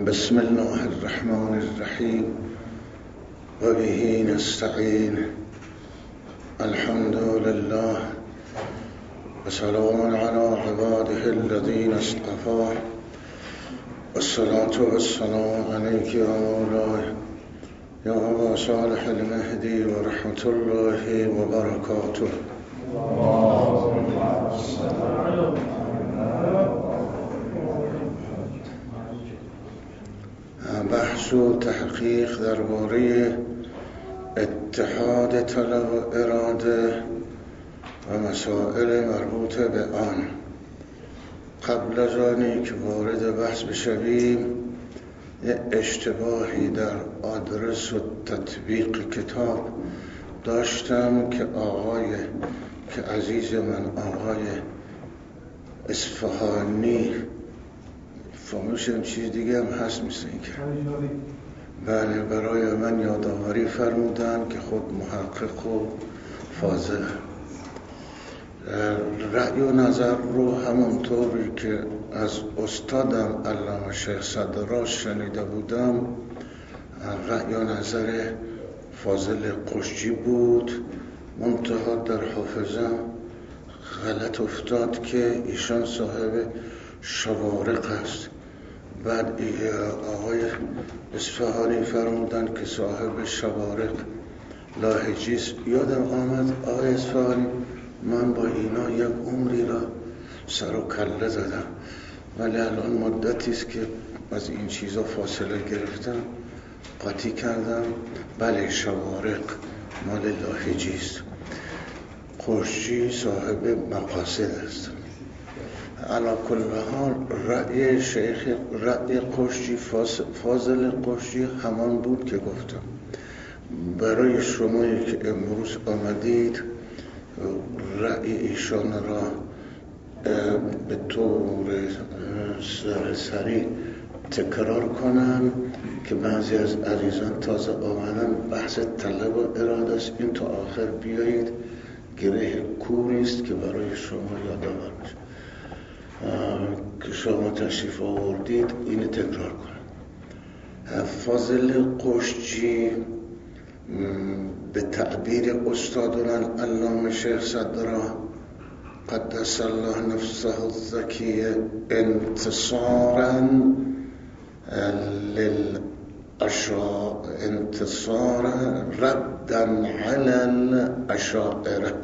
بسم الله الرحمن الرحیم و به نستعین. الحمد لله و سلام علی عباده الذین اصطفى والصلاة والسلام علیک یا مولاي یا ابا صالح المهدی و رحمت الله و برکاته. بحث و تحقیق درباره اتحاد طلب و اراده و مسائل مربوط به آن. قبل از آنی که وارد بحث بشویم یه اشتباهی در آدرس و تطبیق کتاب داشتم که عزیز من آقای اصفهانی فهمشم چیز دیگه هم هست مثل این که بله برای من یادآوری فرمودن که خود محقق و فاضل. رأی و نظر رو همونطوری که از استادم علامه شیخ صدراش شنیده بودم، رأی و نظر فاضل قشجی بود، منتها در حافظم غلط افتاد که ایشان صاحب شوارق است. بعد آقای اصفهانی فرمودن که صاحب شوارق لاهجیست. یادم آمد آقای اصفهانی من با اینا یک عمری را سر و کله زدم، ولی الان مدتی است که از این چیزا فاصله گرفتم، قاطی کردم. بله شوارق مال لاهجیست، قشجی صاحب مقاصد است. علی کل حال رأی قشجی فاضل قشجی همان بود که گفتم. برای شمایی که امروز آمدید رأی ایشان را به طور سریع تکرار کنم که بعضی از عزیزان تازه آمدن. بحث طلب و اراده است، این تا آخر بیایید، گره کوری است که برای شما یادآور میشه که شما تشریف آوردید اینو تکرار کنید. فاضل قشجی به تعبیر استادنا علامه شیخ صدرا قدس الله نفسه الزکیه انتصارا ردا علی الاشاعره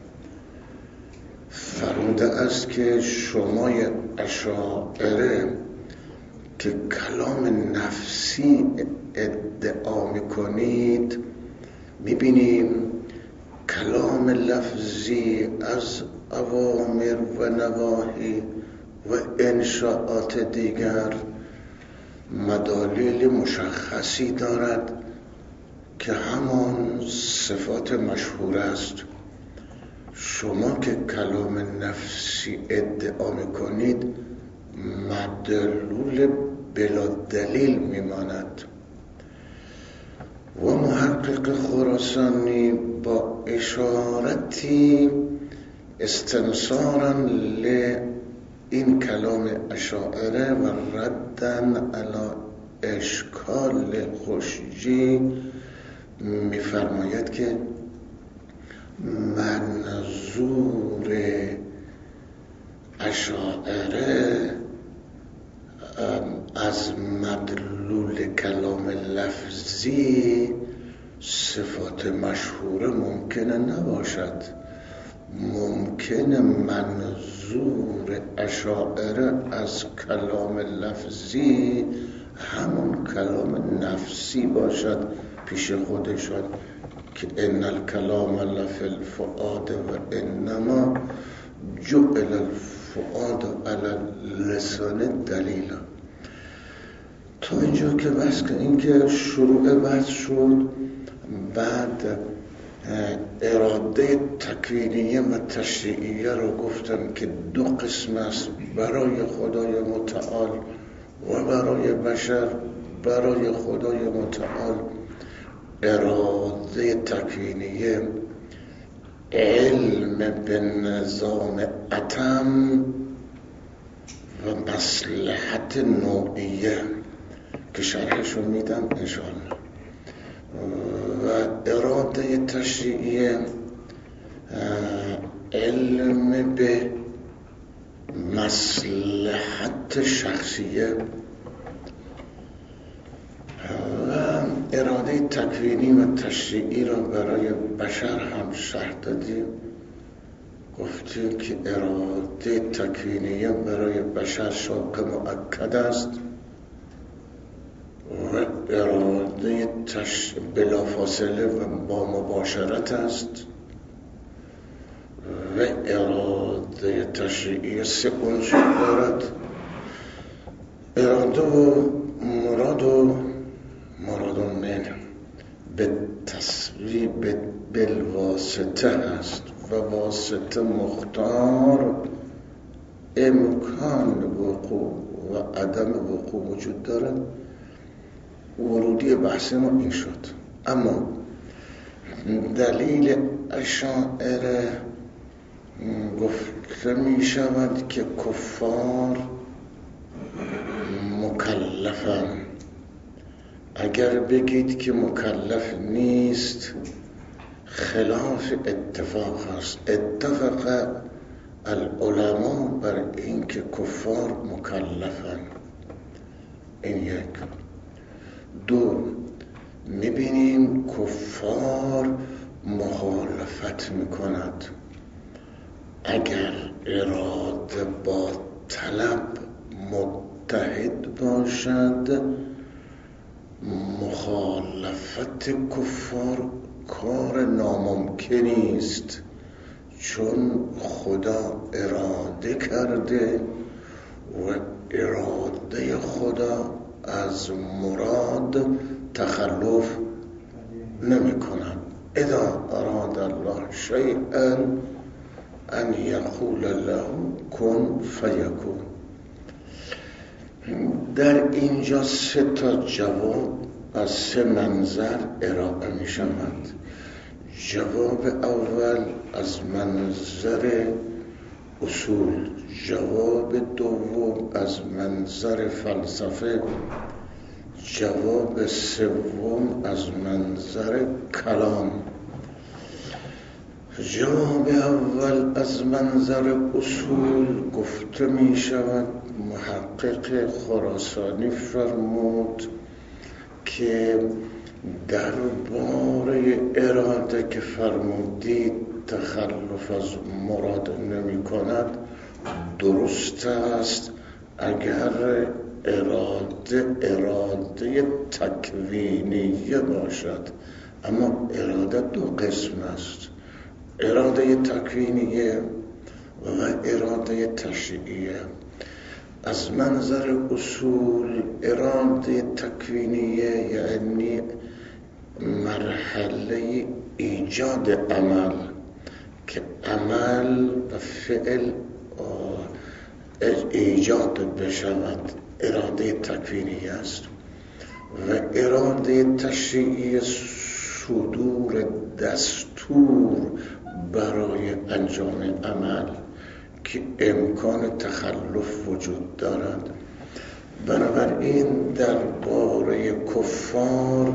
فرموده است که شمای اشاعره که کلام نفسی ادعا میکنید، میبینیم کلام لفظی از اوامر و نواهی و انشاءات دیگر مدالیل مشخصی دارد که همان صفات مشهور است. شما که کلام نفسی ادعا میکنید مدلول بلا دلیل میماند. و محقق خراسانی با اشارتی استنصارا این کلام اشاعره و ردن علی اشکال قشجی میفرماید که منظور اشاعره از مدلول کلام لفظی صفات مشهوره ممکنه نباشد. ممکنه منظور اشاعره از کلام لفظی همون کلام نفسی باشد پیش خودشان که ان الکلام لفی الفؤاد و انما جعل الفؤاد علی اللسان دلیلا. تا اینجا که بس که این که شروع بحث شد، بعد اراده تکوینیه و تشریعیه رو گفتم که دو قسم است، برای خدای متعال و برای بشر. برای خدای متعال اراده تکوینیه علم به نظام اتم و مصلحت نوعیه که شرحشو میدم انشاءالله. و اراده تشریعی علم به مصلحت شخصیه و اراده تکوینی و تشریعی را برای بشر هم شرح دادیم. گفتیم که اراده تکوینی برای بشر شاق مؤکد است و اراده بلافاصله و با مباشرت است و اراده تشریعی 3 عنصر دارد: اراده و مراد من به تصویب بالواسطه است و واسطه مختار امکان وقوع و عدم وقوع وجود دارد. ورودی بحث ما این شد. اما دلیل اشاعره گفته می شود که کفار مکلفن. اگر بگید که مکلف نیست خلاف اتفاق است. اتفق العلماء بر این که کفار مکلفن. این یک. 2 میبینیم کفار مخالفت میکند. اگر اراده با طلب متحد باشد مخالفت کفار کار ناممکنی است، چون خدا اراده کرده و اراده خدا از مراد تخلف نمی کند. اذا اراد الله شیئا ان یقول له کن فیکون. در اینجا 3 جواب از 3 منظر ارائه می شود. جواب اول از منظر اصول، جواب دوم از منظر فلسفه، جواب سوم از منظر کلام. جواب اول از منظر اصول گفته می شود. محقق خراسانی فرمود که درباره اراده که فرمودید تخلف از مراد نمی کند، درست است اگر اراده تکوینیه باشد. اما اراده 2 قسم است: اراده تکوینیه و اراده تشریعیه. از منظر اصول اراده تکوینیه یعنی مرحله ایجاد عمل، که عمل و فعل ایجاد بشود، اراده تکوینی است. و اراده تشریعی صدور دستور برای انجام عمل که امکان تخلف وجود دارد. بنابراین درباره کفار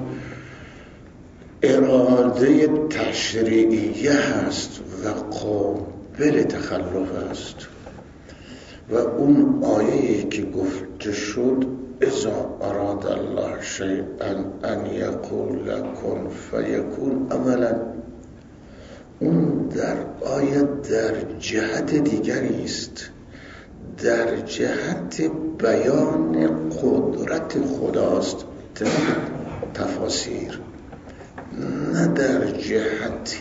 اراده تشریعیه هست و قابل تخلف است. و اون آیه‌ای که گفته شد اذا اراد الله شیئا ان یقول کن فیکون، عملا اون در آیه در جهت دیگری است، در جهت بیان قدرت خداست تفاسیر، نه در جهت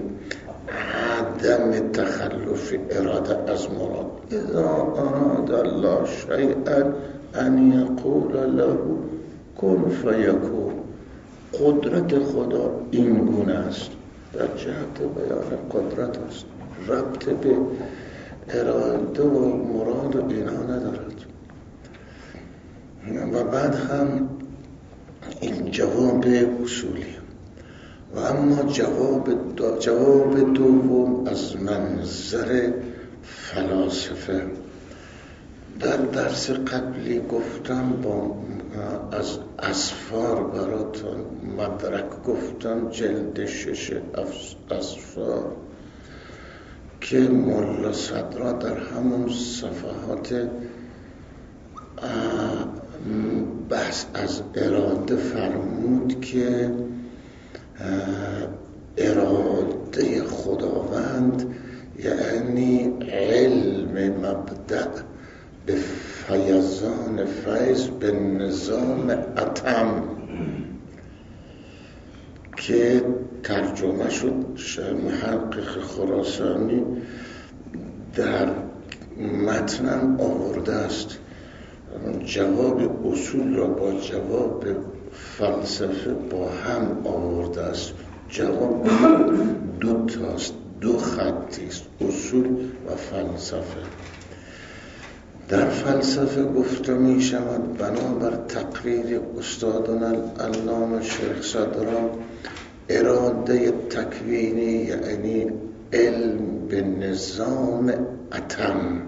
عدم تخلف اراده از مراد. اذا اراد الله شیئا ان یقول له کن فیکون. قدرت خدا این گونه است، در جهت بیان قدرت است، ربط به اراده و مراد و اینا ندارد. و بعد هم این جواب اصولی. و اما جواب دوم از منظر فلاسفه. در درس قبلی گفتم از اسفار براتون مدرک گفتم، جلد 6 اسفار، که ملا صدرا در همون صفحات بحث از اراده فرمود که اراده خداوند یعنی علم مبدأ به فیضان فیض به نظام اتم، که ترجمه شد محقق خراسانی در متن آورده است. جواب اصول را با جواب فلسفه با هم آورده است. جواب دو تاست، دو خطی است، اصول و فلسفه. در فلسفه گفته می شود بنابر تقریر استادنا العلامه شیخ صدرا، اراده تکوینی یعنی علم به نظام اتم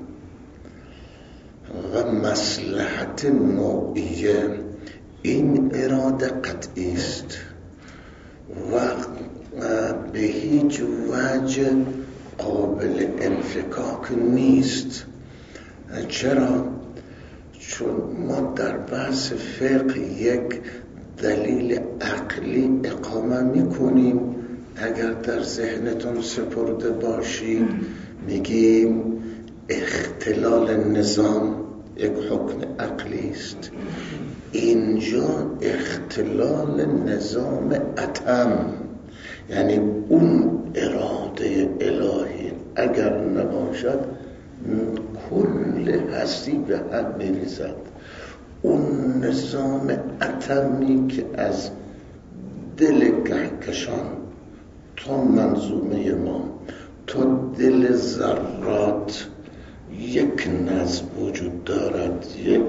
و مصلحت نوعیه، این اراده قطعی است و به هیچ وجه قابل انفکاک نیست. چرا؟ چون ما در بحث فقه یک دلیل عقلی اقامه میکنیم، اگر در ذهنتون سپرده باشید میگیم اختلال نظام یک حکم عقلی است. اینجا اختلال نظام اتم، یعنی اون اراده الهی اگر نباشد کل هستی به هم میریزد. اون نظام اتمی که از دل کهکشان تا منظومه ما تا دل ذرات یک نظم وجود دارد،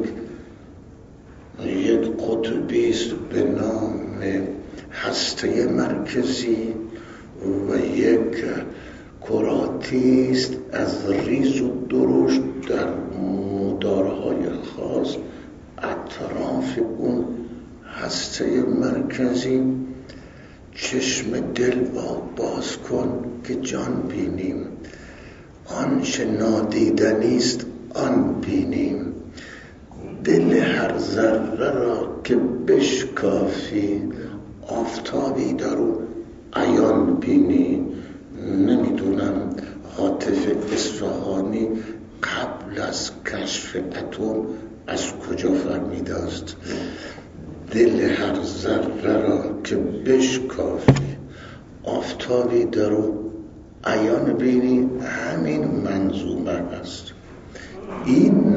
یک قطبی است به نام هسته مرکزی و یک کراتی است از ریز و درشت در مدارهای خاص اطراف اون هسته مرکزی. چشم دل باز کن که جان بینیم، آنچه نادیدنی است آن بینیم. دل هر ذره را که بشکافی، آفتابی در او عیان بینی. نمیدونم عاطف اصفهانی قبل از کشف اتم از کجا فهمیده است دل هر ذره را که بشکافی، آفتابی در او عیان بینی. همین منظومه است. این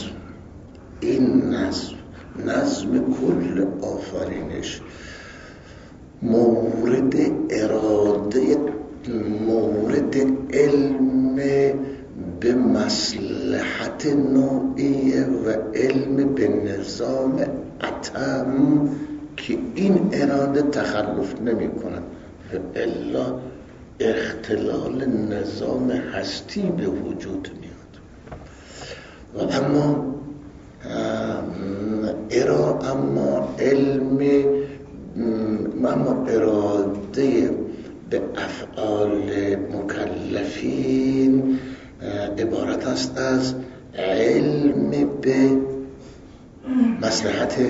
نظم کل آفرینش مورد اراده، مورد علم به مصلحت نوعیه و علم به نظام اتم که این اراده تخلف نمی کند و الا اختلال نظام هستی به وجود میاد. و اما اراده به افعال مکلفین عبارت است از علم به مصلحت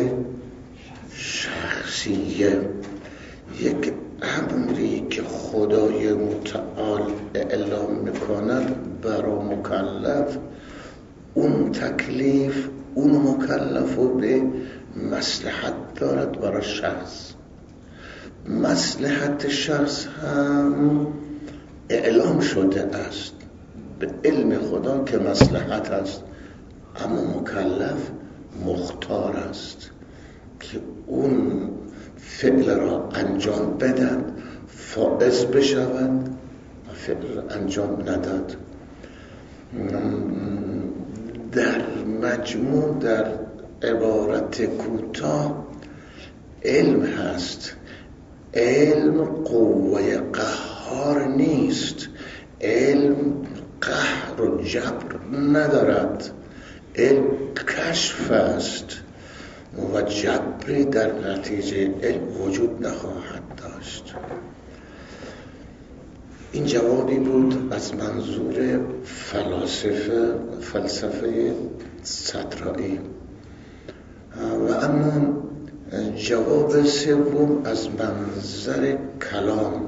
شخصیه. یک امری که خدای متعال اعلام میکند برای مکلف، اون تکلیف اون مکلف رو به مصلحت دارد برای شخص. مصلحت شخص هم اعلام شده است به علم خدا که مصلحت است، اما مکلف مختار است که اون فعل را انجام بدن، فائز بشود و فعل را انجام نداد. در مجموع، در عبارت کوتاه، علم هست. علم قوه قهار نیست، علم قهر و جبر ندارد، علم کشف است. و جبری در نتیجه علم وجود نخواهد داشت. این جوابی بود از منظور فلسفه صدرائی. و اما جواب سوم از منظر کلام،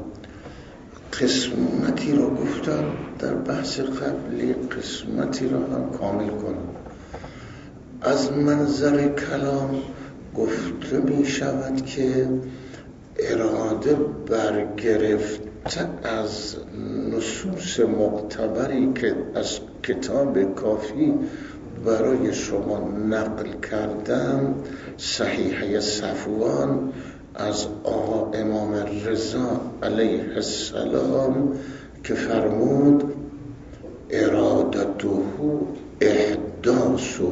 قسمتی رو گفتم در بحث قبلی، قسمتی رو هم کامل کنم. از منظر کلام گفته می شود که اراده برگرفته از نصوص معتبری که از کتاب کافی برای شما نقل کردم، صحیحه صفوان از آقا امام رضا علیه السلام که فرمود ارادته احداثه.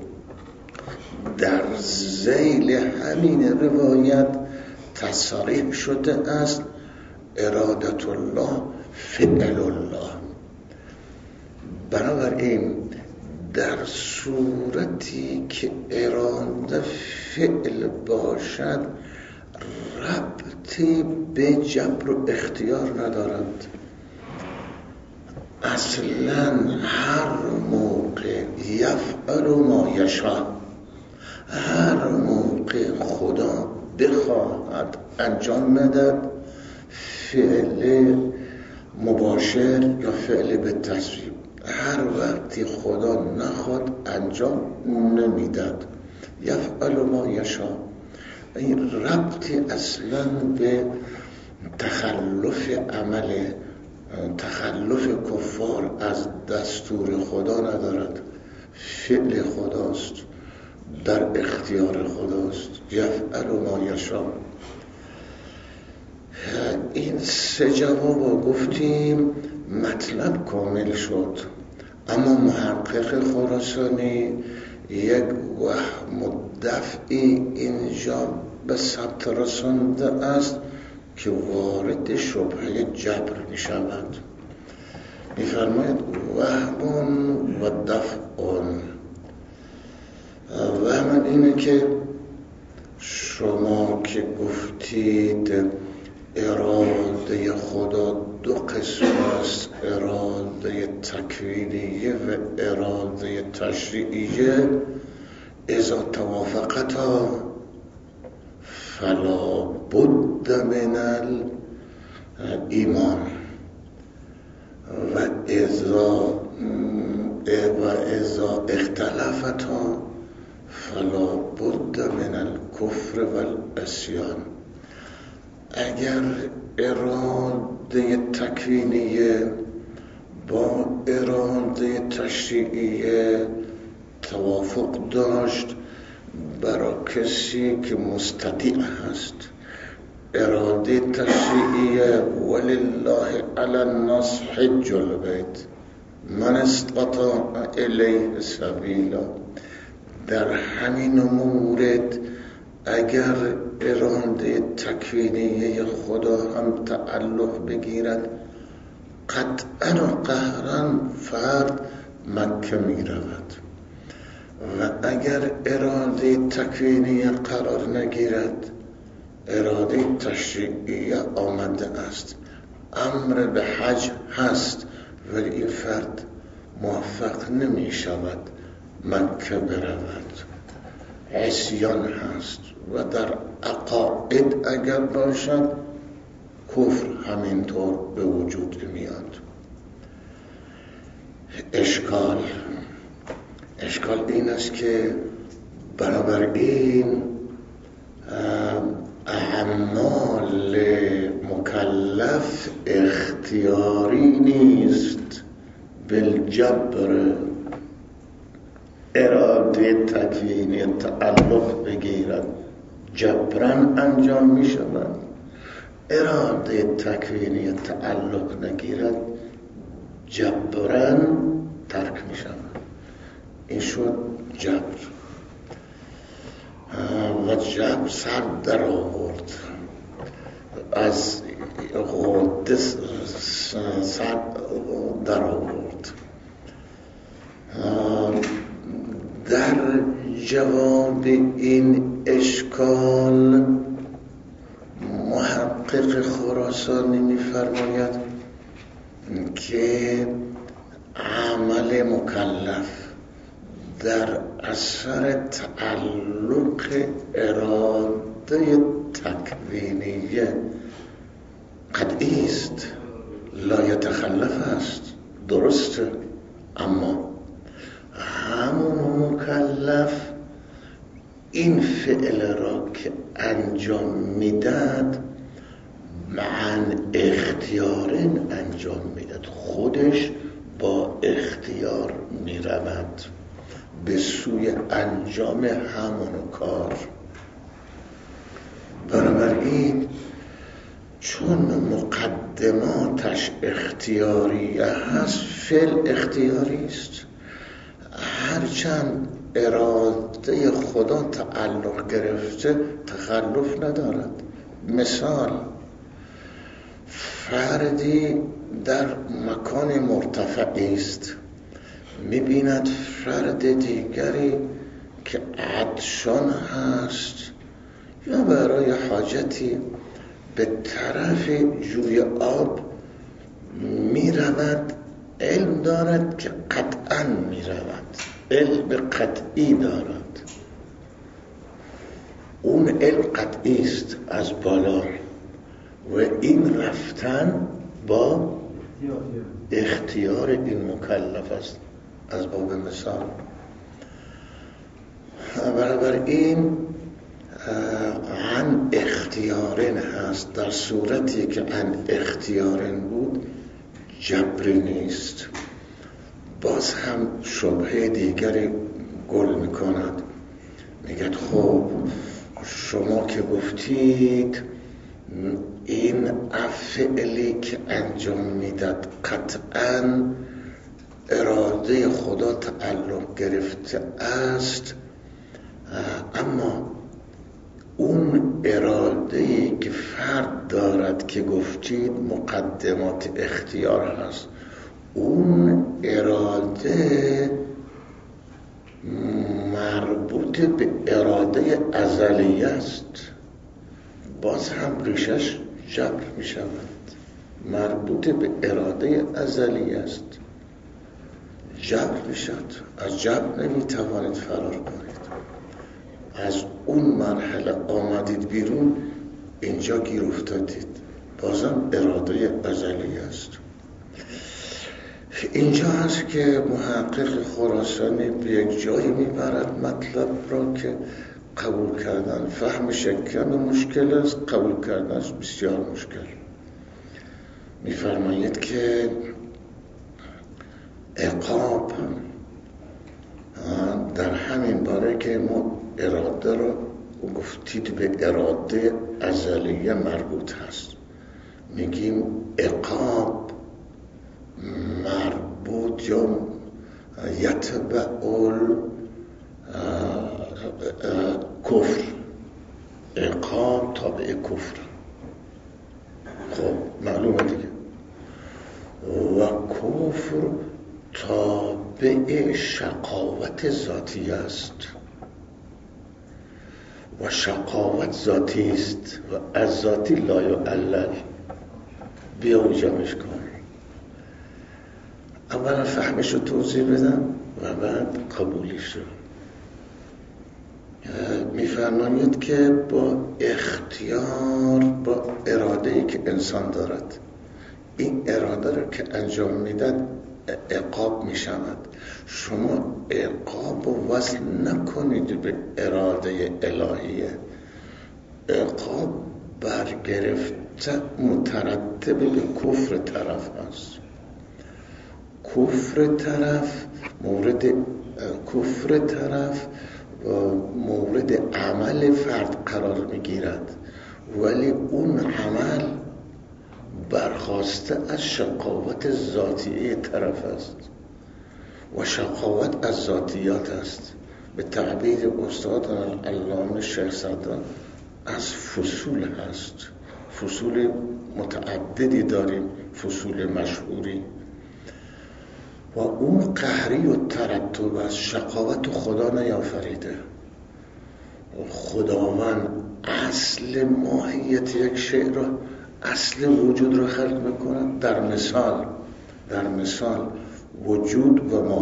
در ذیل همین روایت تصریح شده است ارادت الله فعل الله. بنابراین در صورتی که اراده فعل باشد ربطی به جبر و اختیار ندارد. اصلا هر موقع یفعل ما یشاء، هر موقع خدا بخواهد انجام ندهد، فعل مباشر یا فعل به تصویب، هر وقتی خدا نخواد انجام نمیداد. یفعل ما یشاء، این ربطی اصلا به تخلف عمل، تخلف کفار از دستور خدا ندارد. فعل خداست، در اختیار خداست. یفعل ما یشاء. این سه جواب گفتیم، مطلب کامل شد. اما محقق خراسانی یک وهم دفعی اینجا به ثبت رسانده است که وارد شبهه جبر می شود. می فرماید وهم و دفعون. وهم اینه که شما که گفتید اراده خدا دو قسم است، اراده تکوینیه و اراده تشریعیه، اذا توافقتا فلا بد من الایمان و اذا اختلفتا فلا بد من الکفر و العصیان. اگر اراده تکوینیه با اراده تشریعیه توافق داشت، برای کسی که مستطیع هست، اراده تشریعیه ولله علی الناس حج البیت من استطاع الیه سبیلا، در همین مورد اگر اراده تکوینیه خدا هم تعلق بگیرد، قطعا و قهرا فرد مکه می رود. و اگر اراده تکوینیه قرار نگیرد، اراده تشریعیه آمده است، امر به حج هست، ولی این فرد موفق نمی شود مکه برود، عصیان هست. و در عقاید اگر باشد، کفر همینطور به وجود میاد. اشکال این است که بنابراین اعمال مکلف اختیاری نیست. بالجبر اراده تکوینی تعلق بگیرد، جبران انجام می شود. اراده تکوینی تعلق نگیرد، جبران ترک می شود. این شد جبر. و جبر سر در آورد، از غده سر در آورد. در جواب این اشکال محقق خراسانی می‌فرماید که عمل مکلف در اثر تعلق اراده تکوینیه قطعی است، لا یتخلف است، درسته، اما همون مکلف این فعل را که انجام میداد معاً اختیارن انجام میداد، خودش با اختیار میرود به سوی انجام همون کار. بنابراین چون مقدماتش اختیاریه هست، فعل اختیاری است، هرچند اراده خدا تعلق گرفته تخلف ندارد. مثال، فردی در مکان مرتفعی است، می‌بیند فرد دیگری که عطشان هست یا برای حاجتی به طرف جوی آب می‌رود، علم دارد که قطعاً می‌رود، علم قطعی دارد، اون علم قطعی است از بالا و این رفتن با اختیار این مکلف است از باب مثال. بنابراین عن اختیارن هست، در صورتی که عن اختیارن بود جبری نیست. باز هم شبهه دیگری گل میکند، میگد خب شما که گفتید این فعلی که انجام میداد قطعاً اراده خدا تعلق گرفته است، اما اون اراده‌ای که فرد دارد که گفتید مقدمات اختیار هست، اون اراده مربوط به اراده ازلی است، باز هم ریشش جبر می شود، مربوط به اراده ازلی است، جبر می شود. از جبر نمی توانید فرار کنید، از اون مرحله آمدید بیرون، اینجا گیر افتادید، بازم اراده ازلی است. اینجا هست که محقق خراسانی به یک جایی میبرد مطلب را که قبول کردن فهم شکم مشکل است، قبول کردنش بسیار مشکل. میفرماید که عقاب در همین باره که ما اراده را گفتید به اراده ازلیه مربوط هست، میگیم عقاب مربوط یا یتبع کفر، عقاب تابع کفر. خب معلومه دیگه، و کفر تابع شقاوت ذاتی است و شقاوت ذاتی است و از ذاتی لا یعلل. بیا اون جمعش کن، اولا فهمش رو توضیح بدم و بعد قبولیش رو. میفرماید که با اختیار، با اراده‌ای که انسان دارد، این اراده رو که انجام میداد عقاب میشود. شما عقاب رو وصل نکنید به اراده الهیه، عقاب برگرفته مترتب به کفر طرف است. کفر طرف مورد عمل فرد قرار میگیرد، ولی اون عمل برخواسته از شقاوت ذاتی طرف است و شقاوت از ذاتیات است. به تعبیر استاد علامه شیخ صدران از فصول هست، فصول متعددی داریم، فصول مشهوری، و اون قهری و ترتب از شقاوت خدا نیافریده. خداوند اصل ماهیت یک شیء را، اصل وجود را خلق میکنه. در مثال وجود و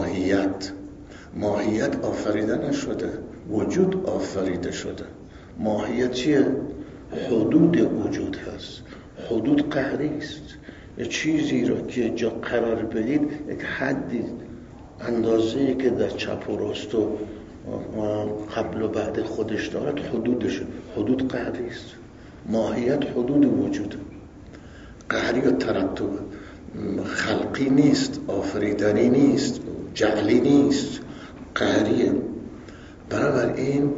ماهیت آفریده نشده، وجود آفریده شده. ماهیت چیه؟ حدود وجود هست. حدود قهری است. یه چیزی را که جا قرار بدید، یک حدی، اندازه‌ای که در چپ و راست و قبل و بعد خودش دارد، حدودش. حدود قهری است. ماهیت حدود وجود، قهری و ترتب، خلقی نیست، آفریدنی نیست، جعلی نیست، قهریه. بنابراین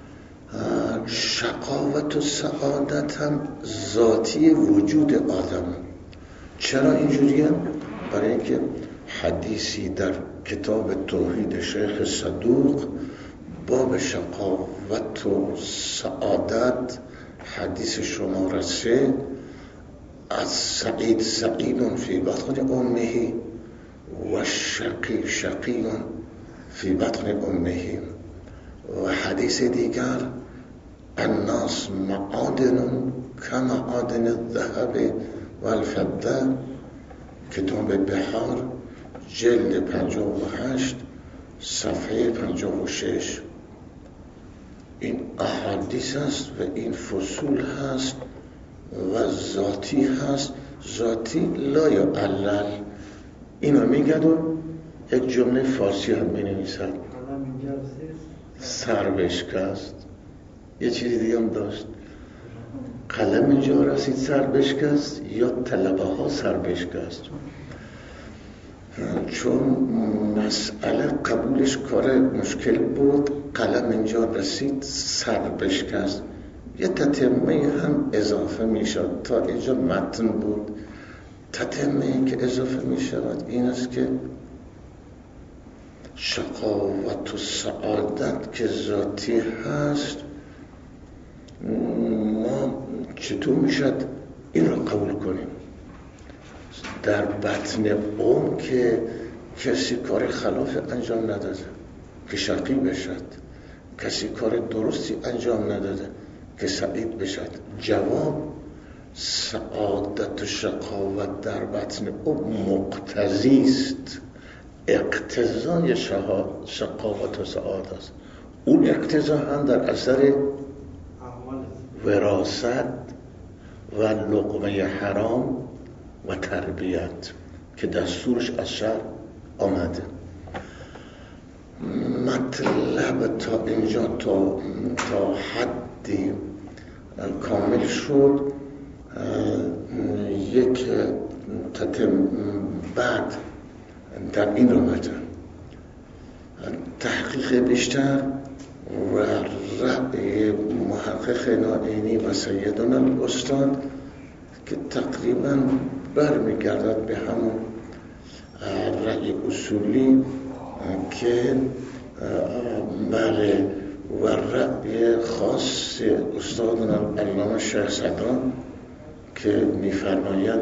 شقاوت و سعادت هم ذاتی وجود آدم. چرا اینجوریه؟ برای اینکه حدیثی در کتاب توحید شیخ صدوق باب شقاوت و سعادت، حدیث شماره 3، از سعید فی بطن امه و شقی فی بطن امه. و حدیث دیگر الناس معادن کمعادن الذهب والفضه، کتاب بحار جلد 58 صفحه 56. این احادیث است و این فصول هست و ذاتی هست. ذاتی لا یعلل. اینو میگد و یک جمله فارسی هم بنویسد، سر بشکست. یه چیزی دیگه هم داشت، قلم اینجا رسید سر بشکست، یا طلبه ها سر بشکست. چون مسئله قبولش کار مشکل بود، قلم اینجا رسید سر بشکست. یه تتمه هم اضافه می شد. تا اینجا متن بود، تتمه که اضافه می شود این است که شقاوت و سعادت که ذاتی هست، ما چطور می شد این را قبول کنیم؟ در بطن که کسی کار خلاف انجام نداده که شقی بشد، کسی کار درستی انجام نداده که سعید بشد. جواب سعادت و شقاوت در بطن مقتضی است. اقتضای شقاوت و سعادت است. اون اقتضا هم در اثر وراثت و لقمه حرام و تربیت که دستورش از شر آمده. مطلب تا اینجا تا حدی کامل شد. یک تتم بعد در این رابطه تحقیق بیشتر و رأی محقق نائینی و سیدنا الاستاد که تقریبا برمیگردد به همون رأی اصولی که بله، و رأی خاص استادنا علامه شیخ صدران که می‌فرماید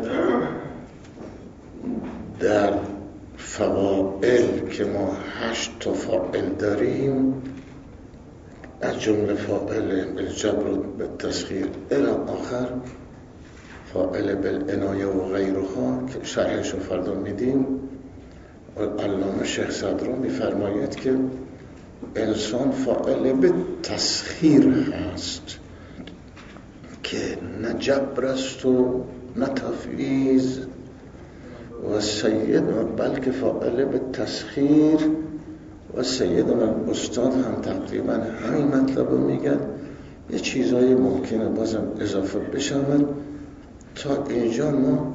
در فواعل که ما 8 تا فاعل داریم، از جمله فاعل بالجبر و بالتسخیر الی آخر، فاعل بالعنایه و غیرها که شرحش رو فردا میدیم. علامه شیخ صدران می‌فرماید که انسان فاعل به تسخیر هست که نه جبر است و نه تفویض و سید، بلکه فاعل به تسخیر. و سیدنا استاد هم تقریبا همین مطلب رو میگن. یه چیزای ممکنه بازم اضافه بشود. تا اینجا ما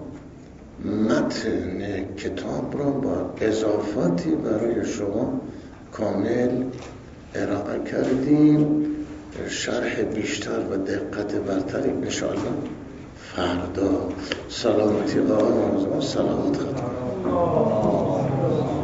متن کتاب را با اضافاتی برای شما کامل ارائه کردیم. شرح بیشتر و دقت برتری انشاءالله فردا. سلامتی آقای سلامت خدا.